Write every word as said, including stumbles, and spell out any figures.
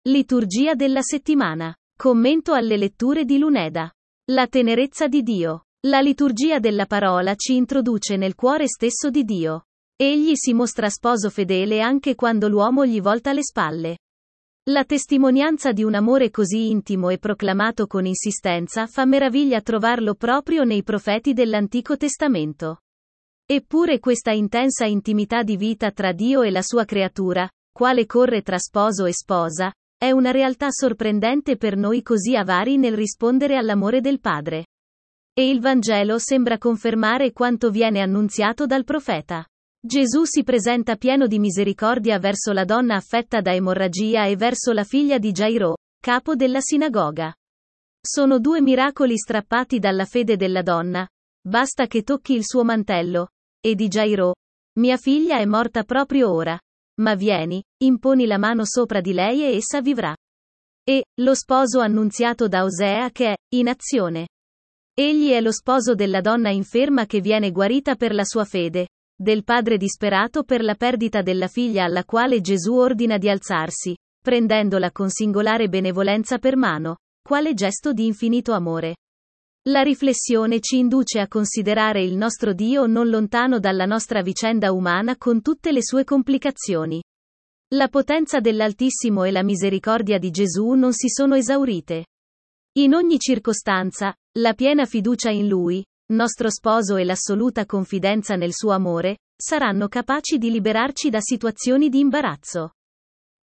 Liturgia della settimana. Commento alle letture di Luneda. La tenerezza di Dio. La liturgia della parola ci introduce nel cuore stesso di Dio. Egli si mostra sposo fedele anche quando l'uomo gli volta le spalle. La testimonianza di un amore così intimo e proclamato con insistenza fa meraviglia trovarlo proprio nei profeti dell'Antico Testamento. Eppure questa intensa intimità di vita tra Dio e la sua creatura, quale corre tra sposo e sposa, è una realtà sorprendente per noi così avari nel rispondere all'amore del Padre. E il Vangelo sembra confermare quanto viene annunziato dal profeta. Gesù si presenta pieno di misericordia verso la donna affetta da emorragia e verso la figlia di Gairo, capo della sinagoga. Sono due miracoli strappati dalla fede della donna. Basta che tocchi il suo mantello. E di Gairo: mia figlia è morta proprio ora. Ma vieni, imponi la mano sopra di lei e essa vivrà. E, lo sposo annunziato da Osea che è, in azione. Egli è lo sposo della donna inferma che viene guarita per la sua fede, del padre disperato per la perdita della figlia alla quale Gesù ordina di alzarsi, prendendola con singolare benevolenza per mano, quale gesto di infinito amore. La riflessione ci induce a considerare il nostro Dio non lontano dalla nostra vicenda umana con tutte le sue complicazioni. La potenza dell'Altissimo e la misericordia di Gesù non si sono esaurite. In ogni circostanza, la piena fiducia in Lui, nostro sposo e l'assoluta confidenza nel suo amore, saranno capaci di liberarci da situazioni di imbarazzo.